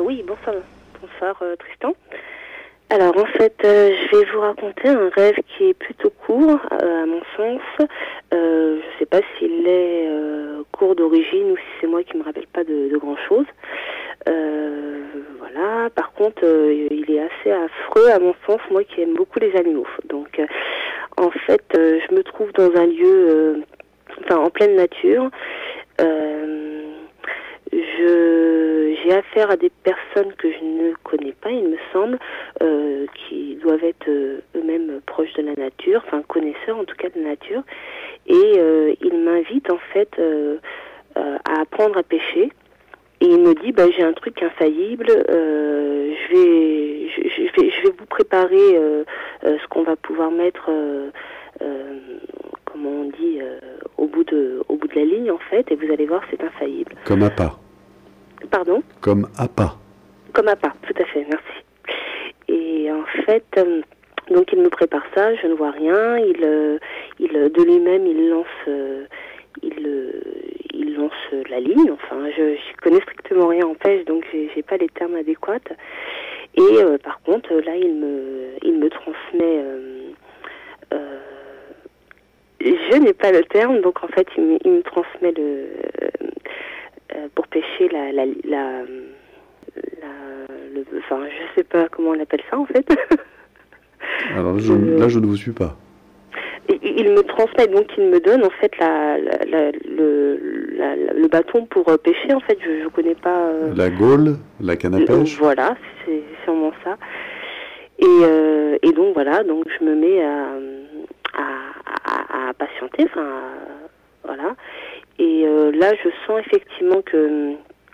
Oui, bonsoir. Bonsoir Tristan. Alors en fait, je vais vous raconter un rêve qui est plutôt court, à mon sens. Je ne sais pas s'il est court d'origine ou si c'est moi qui me rappelle pas de grand-chose. Voilà. Par contre, il est assez affreux à mon sens, moi qui aime beaucoup les animaux. Donc, en fait, je me trouve dans un lieu, en pleine nature. J'ai affaire à des personnes que je ne connais pas, il me semble, qui doivent être eux-mêmes proches de la nature, enfin connaisseurs en tout cas de la nature, et ils m'invitent en fait à apprendre à pêcher. Et il me dit, j'ai un truc infaillible, je vais vous préparer ce qu'on va pouvoir mettre, comment on dit, au bout de la ligne en fait, et vous allez voir, c'est infaillible. Comme appât. Pardon ? Comme appât. Comme appât, tout à fait, merci. Et en fait, donc il me prépare ça, je ne vois rien, il de lui-même, il lance la ligne, enfin, je connais strictement rien en pêche, donc j'ai pas les termes adéquats. Et par contre, là, il me transmet, je n'ai pas le terme, donc en fait, il me transmet pour pêcher je sais pas comment on appelle ça en fait. Alors là, je ne vous suis pas. Il me transmet, donc il me donne en fait le bâton pour pêcher. En fait, je connais pas. La gaule, la canne à pêche. Voilà, c'est sûrement ça. Et donc voilà, donc je me mets à patienter, voilà. Et là, je sens effectivement qu'il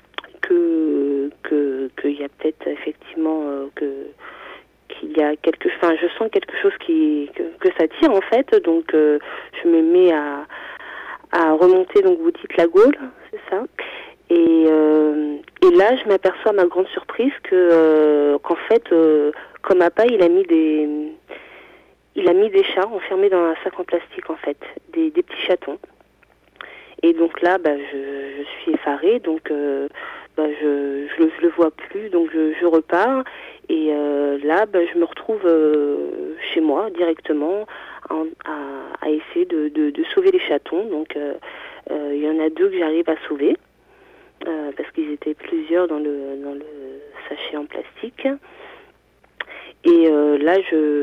y a peut-être effectivement qu'il y a je sens quelque chose que ça tire en fait, donc je me mets à remonter, donc vous dites la gaule, c'est ça, et là je m'aperçois à ma grande surprise qu'en fait comme appât il a mis des chats enfermés dans un sac en plastique en fait, des petits chatons. Et donc là, je suis effarée, donc je le vois plus, donc je repars. Et là, je me retrouve chez moi directement à essayer de sauver les chatons. Donc il y en a 2 que j'arrive à sauver parce qu'ils étaient plusieurs dans le sachet en plastique. Et là,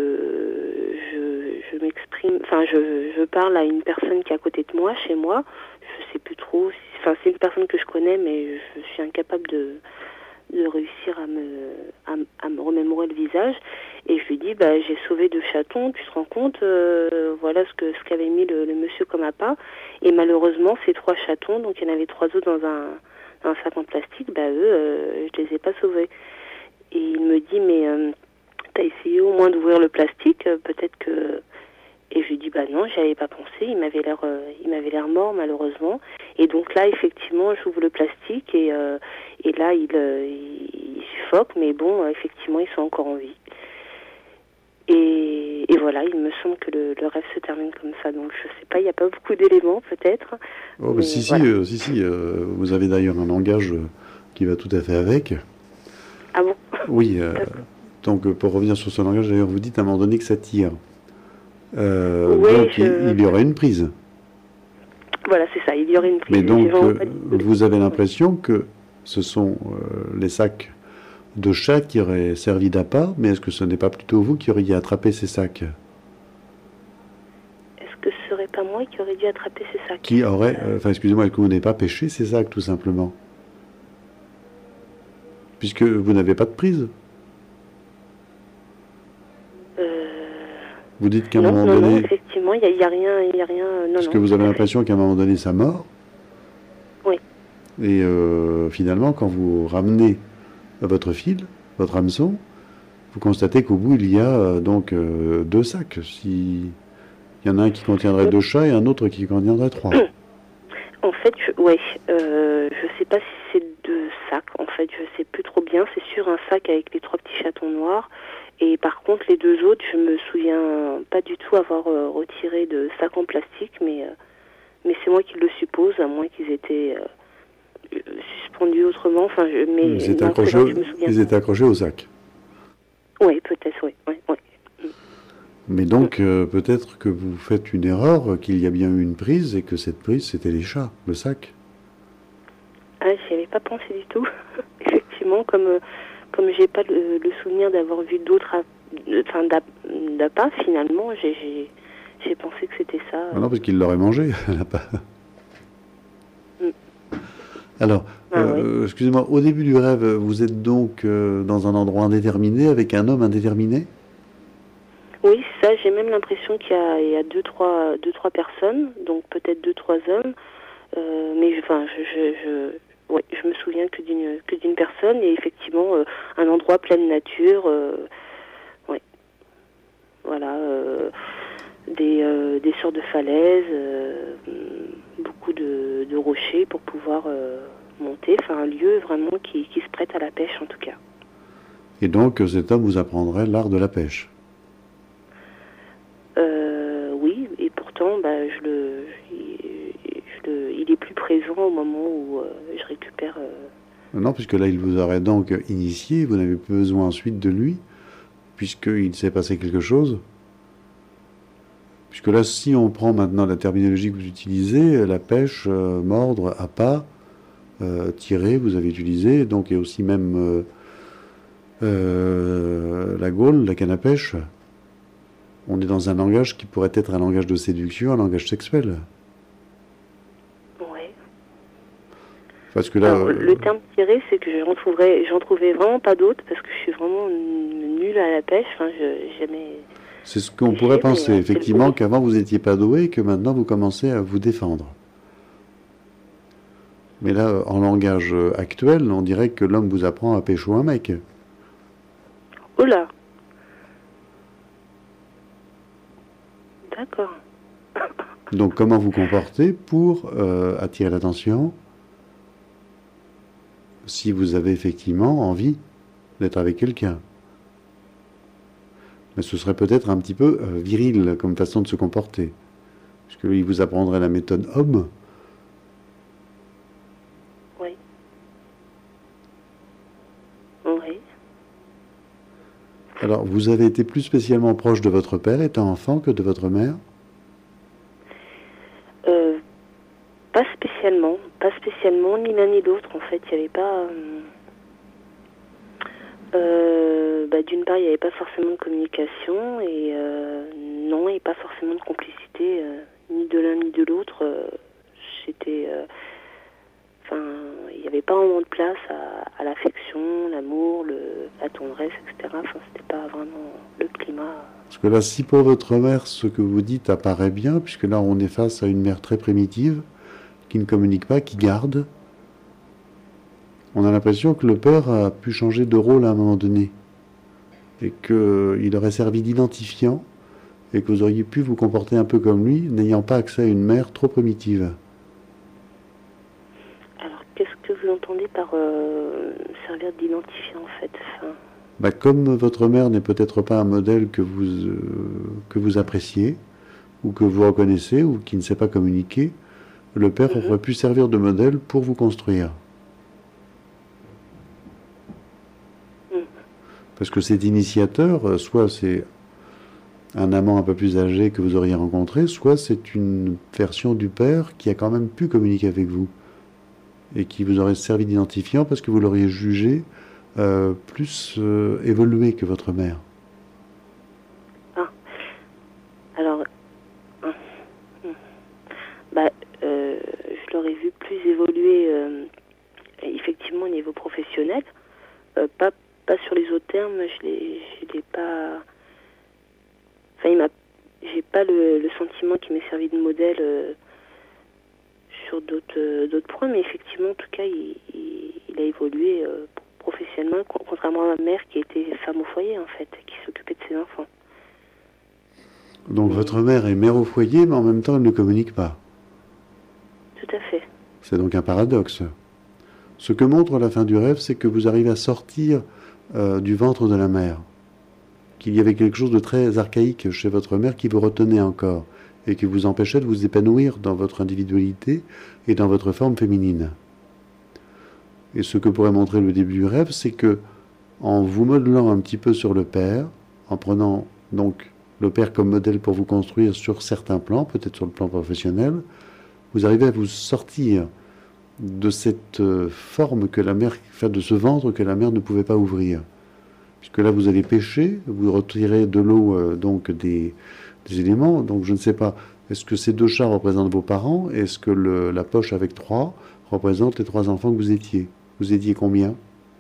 je m'exprime, je parle à une personne qui est à côté de moi, chez moi. Je sais plus trop. C'est une personne que je connais, mais je suis incapable de réussir à me remémorer le visage. Et je lui dis, j'ai sauvé 2 chatons, tu te rends compte, voilà ce qu'avait mis le monsieur comme appât. Et malheureusement, ces 3 chatons, donc il y en avait 3 autres dans un sac en plastique, eux, je les ai pas sauvés. Et il me dit, mais t'as essayé au moins d'ouvrir le plastique, peut-être que... Et je lui dis, non, j'y avais pas pensé, il m'avait l'air mort, malheureusement. Et donc là, effectivement, j'ouvre le plastique et là, il suffoque, mais bon, effectivement, ils sont encore en vie. Et voilà, il me semble que le rêve se termine comme ça, donc je sais pas, il n'y a pas beaucoup d'éléments, peut-être. Oh, mais si, vous avez d'ailleurs un langage qui va tout à fait avec. Ah bon ? Oui, donc pour revenir sur ce langage, d'ailleurs, vous dites à un moment donné que ça tire. Oui, donc il y aurait une prise. Voilà, c'est ça, il y aurait une prise. Mais donc, vous avez l'impression que ce sont les sacs de chats qui auraient servi d'appât, mais est-ce que ce n'est pas plutôt vous qui auriez attrapé ces sacs ? Est-ce que ce serait pas moi qui aurais dû attraper ces sacs ? Qui aurait... excusez-moi, est-ce que vous n'avez pas pêché ces sacs, tout simplement ? Puisque vous n'avez pas de prise. Vous dites qu'à un moment donné... Non, effectivement, il n'y a rien... Parce que vous avez l'impression qu'à un moment donné, ça mord. Oui. Et finalement, quand vous ramenez votre fil, votre hameçon, vous constatez qu'au bout, il y a 2 sacs. Il y en a un qui contiendrait 2 chats et un autre qui contiendrait 3. En fait, je sais pas si c'est 2 sacs. En fait, je sais plus trop bien. C'est sûr un sac avec les 3 petits chatons noirs. Et par contre, les 2 autres, je me souviens pas du tout avoir retiré de sac en plastique, mais c'est moi qui le suppose, à moins qu'ils étaient suspendu autrement. Enfin, mais ils étaient accrochés, au sac. Oui, peut-être, oui. Mais donc, peut-être que vous faites une erreur, qu'il y a bien eu une prise, et que cette prise, c'était les chats, le sac. Ah, j'y avais pas pensé du tout. Effectivement, comme j'ai pas le souvenir d'avoir vu d'autres, d'appât, finalement, j'ai pensé que c'était ça. Ah non, parce qu'il l'aurait mangé, l'appât. Alors, excusez-moi, au début du rêve, vous êtes donc dans un endroit indéterminé, avec un homme indéterminé? Oui, ça, j'ai même l'impression qu'il y a deux, trois personnes, donc peut-être 2-3 hommes, mais je me souviens que d'une personne, et effectivement, un endroit plein de nature, voilà, des sortes de falaises, beaucoup de rochers pour pouvoir monter, enfin un lieu vraiment qui se prête à la pêche en tout cas. Et donc cet homme vous apprendrait l'art de la pêche? Oui, et pourtant il est plus présent au moment où je récupère... Non, puisque là il vous aurait donc initié, vous n'avez plus besoin ensuite de lui, puisqu'il s'est passé quelque chose. Puisque là, si on prend maintenant la terminologie que vous utilisez, la pêche, mordre, appât, tirer, vous avez utilisé, donc et aussi même la gaule, la canne à pêche. On est dans un langage qui pourrait être un langage de séduction, un langage sexuel. Oui. Parce que là, le terme tirer, c'est que j'en trouvais vraiment pas d'autres, parce que je suis vraiment nulle à la pêche. Enfin, jamais... C'est ce qu'on pourrait penser, effectivement, qu'avant vous n'étiez pas doué et que maintenant vous commencez à vous défendre. Mais là, en langage actuel, on dirait que l'homme vous apprend à pécho un mec. Oh là! D'accord. Donc comment vous comporter pour attirer l'attention si vous avez effectivement envie d'être avec quelqu'un? Mais ce serait peut-être un petit peu viril comme façon de se comporter. Parce qu'il vous apprendrait la méthode homme. Oui. Oui. Alors, vous avez été plus spécialement proche de votre père étant enfant que de votre mère? Pas spécialement, ni l'un ni l'autre. En fait, il n'y avait pas... d'une part, il n'y avait pas forcément de communication, et non, et pas forcément de complicité, ni de l'un ni de l'autre. C'était... il n'y avait pas vraiment de place à l'affection, l'amour, la tendresse, etc. Enfin, c'était pas vraiment le climat. Parce que là, si pour votre mère, ce que vous dites apparaît bien, puisque là, on est face à une mère très primitive, qui ne communique pas, qui garde, on a l'impression que le père a pu changer de rôle à un moment donné, et qu'il aurait servi d'identifiant, et que vous auriez pu vous comporter un peu comme lui, n'ayant pas accès à une mère trop primitive. Alors, qu'est-ce que vous entendez par servir d'identifiant, en fait? Comme votre mère n'est peut-être pas un modèle que vous appréciez, ou que vous reconnaissez, ou qui ne sait pas communiquer, le père aurait pu servir de modèle pour vous construire. Parce que cet initiateur, soit c'est un amant un peu plus âgé que vous auriez rencontré, soit c'est une version du père qui a quand même pu communiquer avec vous et qui vous aurait servi d'identifiant parce que vous l'auriez jugé plus évolué que votre mère. Ah. Alors, je l'aurais vu plus évoluer effectivement au niveau professionnel, pas sur les autres termes, je l'ai pas... Enfin, j'ai pas le sentiment qu'il m'ait servi de modèle sur d'autres points, mais effectivement, en tout cas, il a évolué professionnellement, contrairement à ma mère qui était femme au foyer, en fait, qui s'occupait de ses enfants. Donc votre mère est mère au foyer, mais en même temps, elle ne communique pas. Tout à fait. C'est donc un paradoxe. Ce que montre la fin du rêve, c'est que vous arrivez à sortir du ventre de la mère, qu'il y avait quelque chose de très archaïque chez votre mère qui vous retenait encore et qui vous empêchait de vous épanouir dans votre individualité et dans votre forme féminine. Et ce que pourrait montrer le début du rêve, c'est que en vous modelant un petit peu sur le père, en prenant donc le père comme modèle pour vous construire sur certains plans, peut-être sur le plan professionnel, vous arrivez à vous sortir de cette forme que la mère, enfin de ce ventre que la mère ne pouvait pas ouvrir. Puisque là, vous allez pêcher, vous retirez de l'eau donc des éléments. Donc je ne sais pas, est-ce que ces 2 chats représentent vos parents? Est-ce que la poche avec 3 représente les 3 enfants que vous étiez? Vous étiez combien?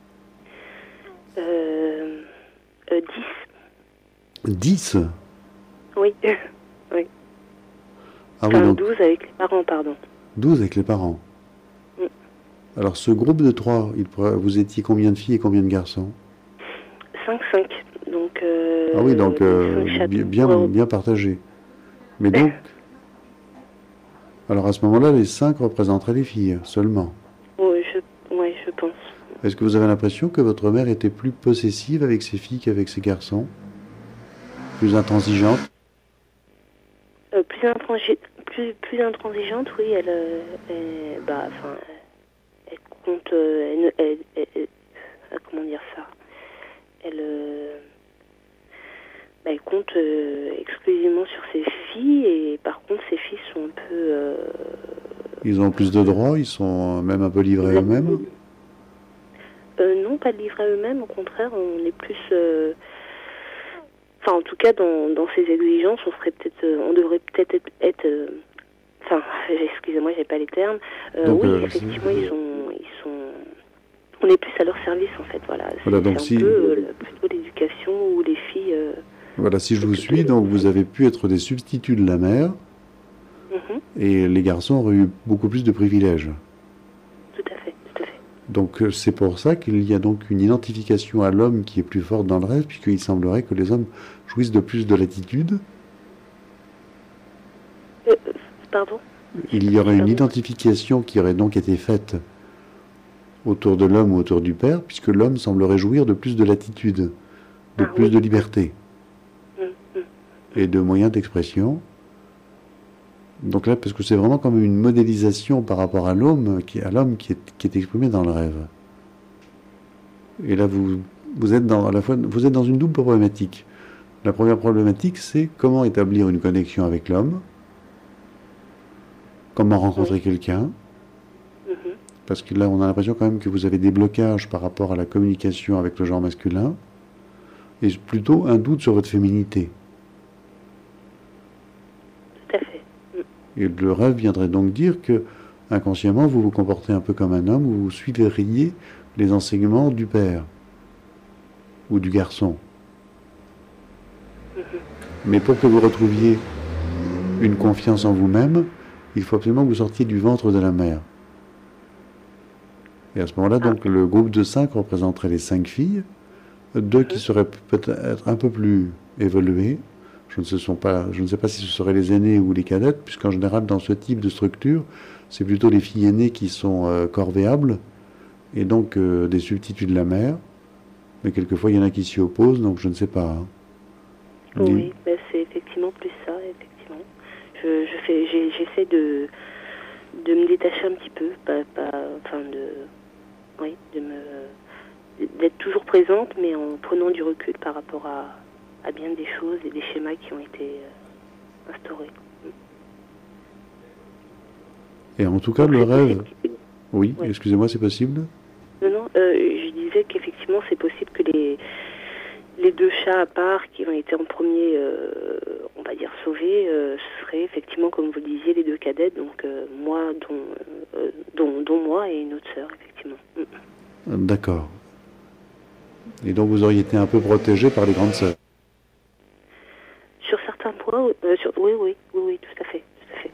10. 10? Oui. Oui. Ah oui, Enfin, donc 12 avec les parents, pardon. 12 avec les parents. Mm. Alors ce groupe de 3, vous étiez combien de filles et combien de garçons? 5-5. Donc, Ah oui, donc 5 chats. bien partagé. Mais donc, alors à ce moment-là, les 5 représenteraient les filles seulement. Oui, je pense. Est-ce que vous avez l'impression que votre mère était plus possessive avec ses filles qu'avec ses garçons? Plus intransigeante? Plus intransigeante, oui. Elle compte. Comment dire ça? Elle compte exclusivement sur ses filles, et par contre, ses filles sont un peu. Ils ont plus de droits, ils sont même un peu livrés eux-mêmes? Non, pas livrés à eux-mêmes, au contraire, on est plus. Enfin, en tout cas, dans ces exigences, on devrait peut-être être. Enfin, excusez-moi, j'ai pas les termes. Donc, oui, effectivement, ils sont. On est plus à leur service, en fait. Voilà. Donc c'est un peu plutôt l'éducation où les filles. Voilà, si je vous suis, donc vous avez pu être des substituts de la mère, et les garçons auraient eu beaucoup plus de privilèges. Tout à fait, tout à fait. Donc c'est pour ça qu'il y a donc une identification à l'homme qui est plus forte dans le rêve, puisqu'il semblerait que les hommes jouissent de plus de latitude. Pardon? Il y aurait une identification qui aurait donc été faite autour de l'homme ou autour du père, puisque l'homme semblerait jouir de plus de latitude, de plus de liberté et de moyens d'expression. Donc là, parce que c'est vraiment comme une modélisation par rapport à l'homme qui est exprimé dans le rêve. Et là, vous êtes vous êtes dans une double problématique. La première problématique, c'est comment établir une connexion avec l'homme, comment rencontrer quelqu'un. Parce que là, on a l'impression quand même que vous avez des blocages par rapport à la communication avec le genre masculin, et plutôt un doute sur votre féminité. Tout à fait. Et le rêve viendrait donc dire que, inconsciemment, vous vous comportez un peu comme un homme, vous suivriez les enseignements du père ou du garçon. Mais pour que vous retrouviez une confiance en vous-même, il faut absolument que vous sortiez du ventre de la mère. Et à ce moment-là, donc, le groupe de 5 représenterait les 5 filles, 2 qui seraient peut-être un peu plus évoluées. Je ne sais pas si ce seraient les aînées ou les cadettes, puisqu'en général, dans ce type de structure, c'est plutôt les filles aînées qui sont corvéables, et donc des substituts de la mère. Mais quelquefois, il y en a qui s'y opposent, donc je ne sais pas. Hein. Oui, ben c'est effectivement plus ça, effectivement. J'essaie de me détacher un petit peu, d'être toujours présente, mais en prenant du recul par rapport à bien des choses et des schémas qui ont été instaurés. Et en tout cas, le rêve... Oui, excusez-moi, c'est possible? Non, je disais qu'effectivement, c'est possible que les 2 chats à part qui ont été en premier, on va dire, sauvés, ce seraient effectivement, comme vous le disiez, les 2 cadettes, donc moi, dont moi et une autre sœur, effectivement. D'accord. Et donc vous auriez été un peu protégé par les grandes sœurs? Sur certains points, oui, tout à fait.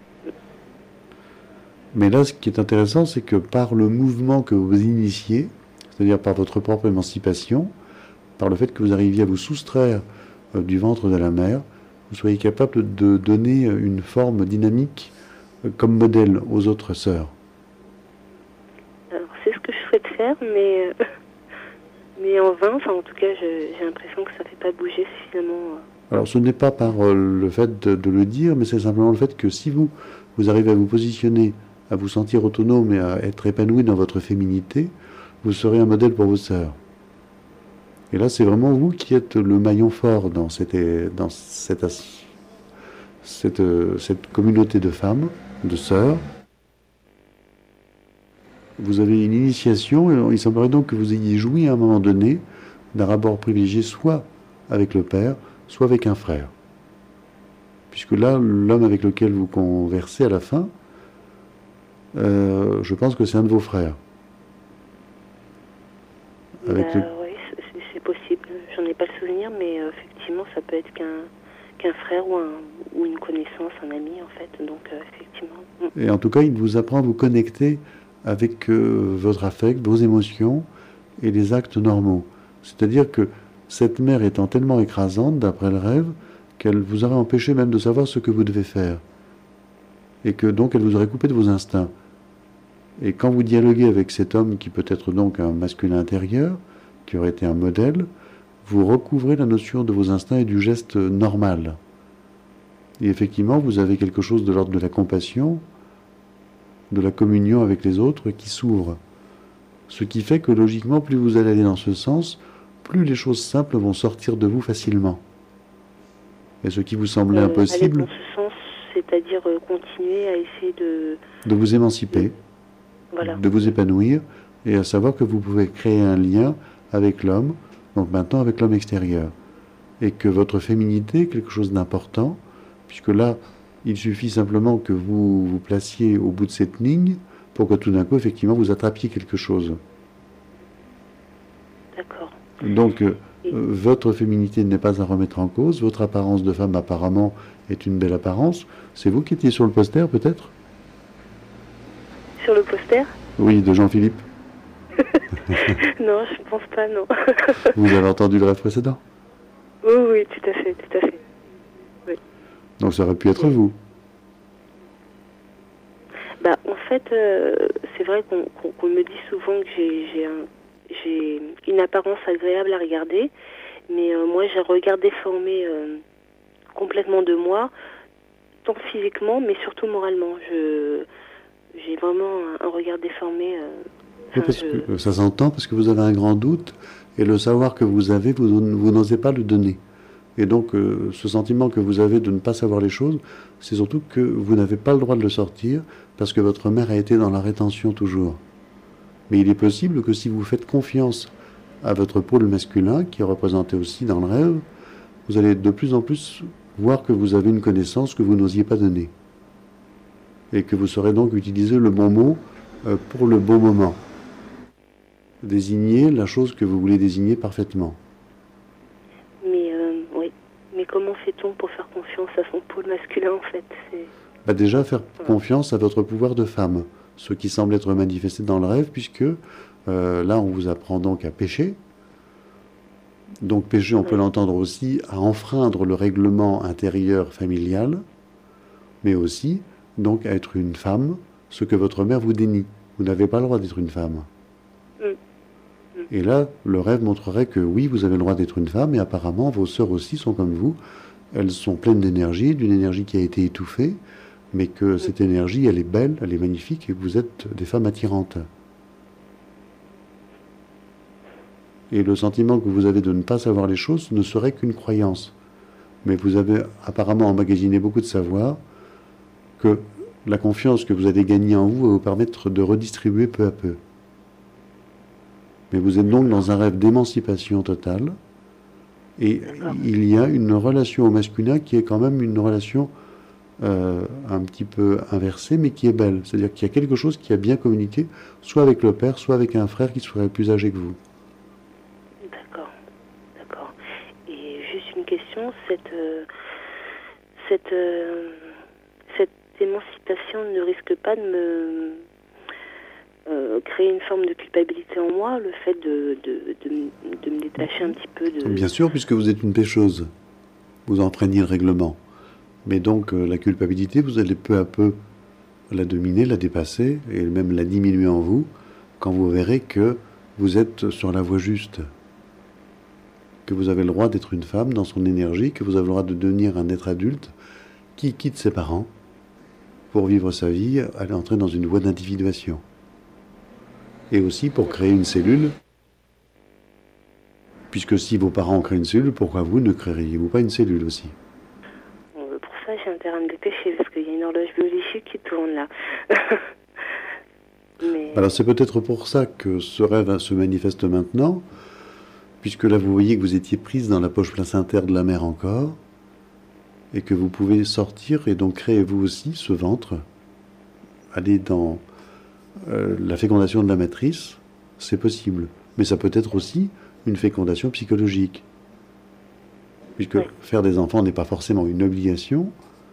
Mais là, ce qui est intéressant, c'est que par le mouvement que vous initiez, c'est-à-dire par votre propre émancipation, par le fait que vous arriviez à vous soustraire du ventre de la mère, vous soyez capable de donner une forme dynamique comme modèle aux autres sœurs. Alors, c'est ce que je souhaite faire, mais en vain. Enfin, en tout cas, j'ai l'impression que ça ne fait pas bouger suffisamment. Alors, ce n'est pas par le fait de le dire, mais c'est simplement le fait que si vous arrivez à vous positionner, à vous sentir autonome et à être épanoui dans votre féminité, vous serez un modèle pour vos sœurs. Et là, c'est vraiment vous qui êtes le maillon fort dans cette communauté de femmes, de sœurs. Vous avez une initiation, et il semblerait donc que vous ayez joui à un moment donné d'un rapport privilégié soit avec le père, soit avec un frère. Puisque là, l'homme avec lequel vous conversez à la fin, je pense que c'est un de vos frères. Oui, c'est possible. J'en ai pas le souvenir, mais effectivement, ça peut être qu'un frère ou une connaissance, un ami, en fait. Donc, effectivement. Et en tout cas, il vous apprend à vous connecter avec votre affect, vos émotions et les actes normaux. C'est-à-dire que cette mère étant tellement écrasante, d'après le rêve, qu'elle vous aurait empêché même de savoir ce que vous devez faire. Et que donc elle vous aurait coupé de vos instincts. Et quand vous dialoguez avec cet homme qui peut être donc un masculin intérieur, qui aurait été un modèle, vous recouvrez la notion de vos instincts et du geste normal. Et effectivement, vous avez quelque chose de l'ordre de la compassion, de la communion avec les autres qui s'ouvre. Ce qui fait que logiquement, plus vous allez aller dans ce sens, plus les choses simples vont sortir de vous facilement. Et ce qui vous semblait impossible... Aller dans ce sens, c'est-à-dire continuer à essayer de vous émanciper, voilà. De vous épanouir, et à savoir que vous pouvez créer un lien avec l'homme, donc maintenant avec l'homme extérieur. Et que votre féminité est quelque chose d'important, puisque là, il suffit simplement que vous vous placiez au bout de cette ligne pour que tout d'un coup, effectivement, vous attrapiez quelque chose. D'accord. Donc, votre féminité n'est pas à remettre en cause. Votre apparence de femme, apparemment, est une belle apparence. C'est vous qui étiez sur le poster, peut-être ? Sur le poster ? Oui, de Jean-Philippe. Non, je pense pas, non. Vous avez entendu le rêve précédent ? Oui, tout à fait. Oui. Donc ça aurait pu être vous. En fait, c'est vrai qu'on me dit souvent que j'ai une apparence agréable à regarder, mais moi j'ai un regard déformé complètement de moi, tant physiquement, mais surtout moralement. J'ai vraiment un regard déformé. Que ça s'entend parce que vous avez un grand doute, et le savoir que vous avez, vous n'osez pas le donner. Et donc, ce sentiment que vous avez de ne pas savoir les choses, c'est surtout que vous n'avez pas le droit de le sortir, parce que votre mère a été dans la rétention toujours. Mais il est possible que si vous faites confiance à votre pôle masculin, qui est représenté aussi dans le rêve, vous allez de plus en plus voir que vous avez une connaissance que vous n'osiez pas donner. Et que vous saurez donc utiliser le bon mot pour le bon moment. Désigner la chose que vous voulez désigner parfaitement. Oui. Mais comment fait-on pour faire confiance à son pôle masculin, en fait ? Déjà, faire confiance à votre pouvoir de femme, ce qui semble être manifesté dans le rêve, puisque là, on vous apprend donc à pécher. Donc pécher, on peut l'entendre aussi à enfreindre le règlement intérieur familial, mais aussi donc à être une femme, ce que votre mère vous dénie. Vous n'avez pas le droit d'être une femme. Et là, le rêve montrerait que oui, vous avez le droit d'être une femme, et apparemment, vos sœurs aussi sont comme vous. Elles sont pleines d'énergie, d'une énergie qui a été étouffée, mais que cette énergie, elle est belle, elle est magnifique, et que vous êtes des femmes attirantes. Et le sentiment que vous avez de ne pas savoir les choses ne serait qu'une croyance. Mais vous avez apparemment emmagasiné beaucoup de savoir, que la confiance que vous avez gagnée en vous va vous permettre de redistribuer peu à peu. Mais vous êtes donc dans un rêve d'émancipation totale, et il y a une relation au masculin qui est quand même une relation un petit peu inversée, mais qui est belle. C'est-à-dire qu'il y a quelque chose qui a bien communiqué, soit avec le père, soit avec un frère qui serait plus âgé que vous. D'accord. Et juste une question, cette émancipation ne risque pas de me créer une forme de culpabilité en moi, le fait de me détacher un petit peu de... Bien sûr, puisque vous êtes une pécheuse, vous enfreignez le règlement. Mais donc la culpabilité, vous allez peu à peu la dominer, la dépasser, et même la diminuer en vous, quand vous verrez que vous êtes sur la voie juste. Que vous avez le droit d'être une femme dans son énergie, que vous avez le droit de devenir un être adulte qui quitte ses parents pour vivre sa vie, aller entrer dans une voie d'individuation. et aussi pour créer une cellule. Puisque si vos parents ont créé une cellule, pourquoi vous ne créeriez-vous pas une cellule aussi? Pour ça, j'ai intérêt à me dépêcher, parce qu'il y a une horloge biologique qui tourne là. Mais... Alors c'est peut-être pour ça que ce rêve se manifeste maintenant, puisque là vous voyez que vous étiez prise dans la poche placentaire de la mère encore, et que vous pouvez sortir et donc créer vous aussi ce ventre, aller dans la fécondation de la matrice, c'est possible. Mais ça peut être aussi une fécondation psychologique. Puisque faire des enfants n'est pas forcément une obligation,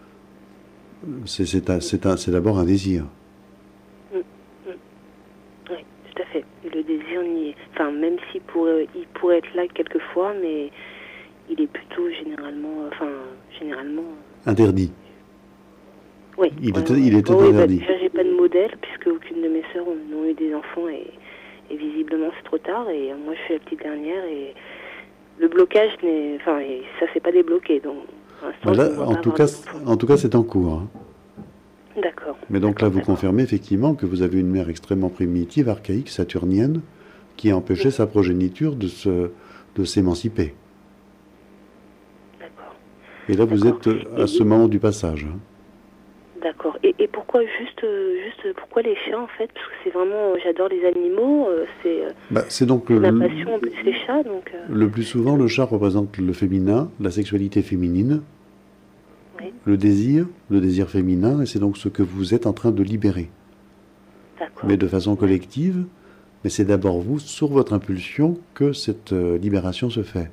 c'est d'abord un désir. Oui, tout à fait. Le désir n'y est. Enfin, même s'il pourrait, il pourrait être là quelquefois, mais il est plutôt généralement... Interdit. Oui. Il est interdit. Déjà, j'ai pas de modèle, puisque aucune de mes sœurs n'ont eu des enfants, et visiblement c'est trop tard, et moi je suis la petite dernière, et le blocage n'est... Enfin, ça s'est pas débloqué, donc... Là, en tout cas, c'est en cours. Hein. D'accord. Mais donc là, vous confirmez effectivement que vous avez une mère extrêmement primitive, archaïque, saturnienne, qui a empêché sa progéniture de s'émanciper. D'accord. Et là, vous êtes à ce moment du passage. Hein. D'accord. Et pourquoi pourquoi les chiens en fait? Parce que c'est vraiment, j'adore les animaux, c'est donc ma passion, plus les chats. Donc, le plus souvent, le chat représente le féminin, la sexualité féminine, le désir féminin, et c'est donc ce que vous êtes en train de libérer. D'accord. Mais de façon collective, mais c'est d'abord vous, sur votre impulsion, que cette libération se fait.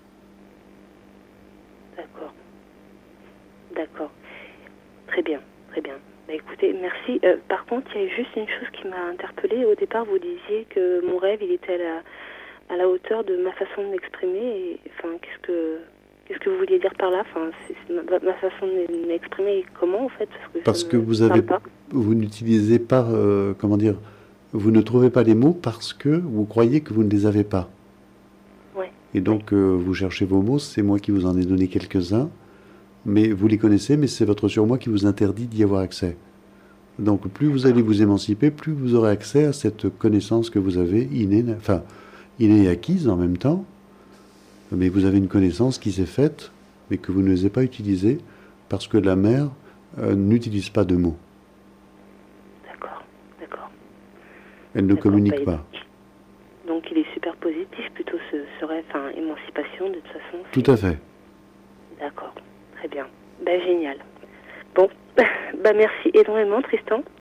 D'accord. Très bien. Bah, écoutez, merci. Par contre, il y a juste une chose qui m'a interpellée. Au départ, vous disiez que mon rêve, il était à la hauteur de ma façon de m'exprimer. Enfin, qu'est-ce que vous vouliez dire par là? Enfin, ma façon de m'exprimer, comment en fait? Parce que vous n'utilisez pas, vous ne trouvez pas les mots parce que vous croyez que vous ne les avez pas. Ouais. Et donc, vous cherchez vos mots. C'est moi qui vous en ai donné quelques-uns. Mais vous les connaissez, mais c'est votre surmoi qui vous interdit d'y avoir accès. Donc plus vous allez vous émanciper, plus vous aurez accès à cette connaissance que vous avez innée et acquise en même temps. Mais vous avez une connaissance qui s'est faite, mais que vous n'osez pas utiliser, parce que la mère n'utilise pas de mots. D'accord. Elle ne communique pas. Donc il est super positif, plutôt ce rêve, émancipation de toute façon. Tout à fait. D'accord. Très bien. Génial. Bon, merci énormément, Tristan.